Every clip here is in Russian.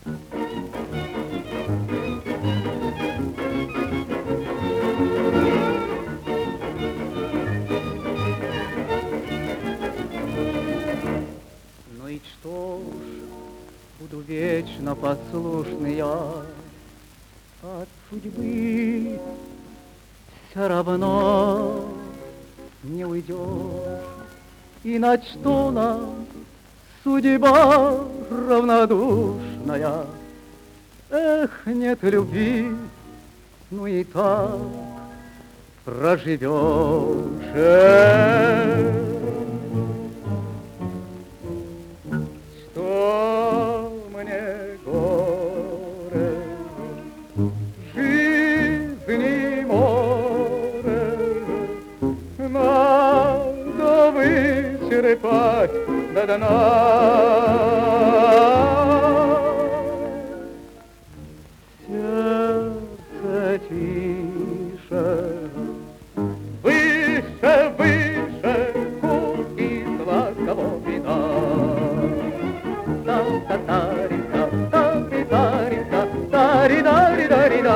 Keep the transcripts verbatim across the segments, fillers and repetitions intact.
Ну и что ж, буду вечно послушный я, от судьбы все равно не уйдешь. И на что нам судьба равнодушная? Эх, нет любви, ну и так проживешь. Эх, что мне горе, жизни море, надо вычерпать до дна. Сердце тише, выше, выше, куки сладкого вина. Та-та-та-ри-та, та-ри-та-ри-та, та-ри-та-ри-та-ри-та.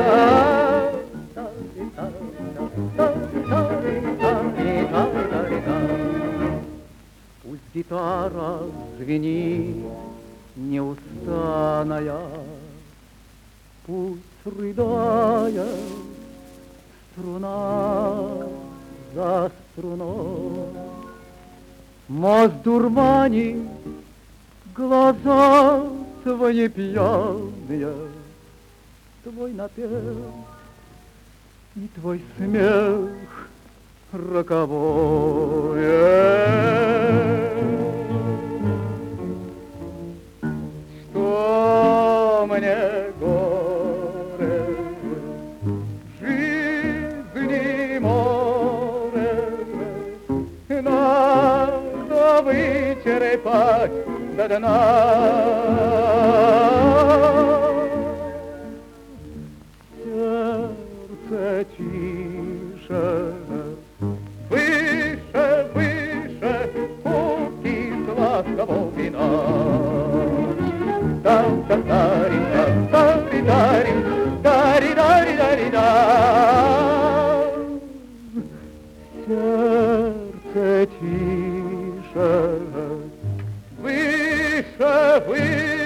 Пусть гитара звенит неустанная, пусть рыдая струна за струной. Мост дурмани, глаза твои пьяные, твой напев и твой смех роковой. Что мне горе, жизни море, надо вычерпать до дна. Сердце тише, выше, выше, куки сладкого вина. Та-та-та-ри-та, та-ри-та-ри, та-ри-та-ри-та-ри-та. Сердце тише, выше, выше.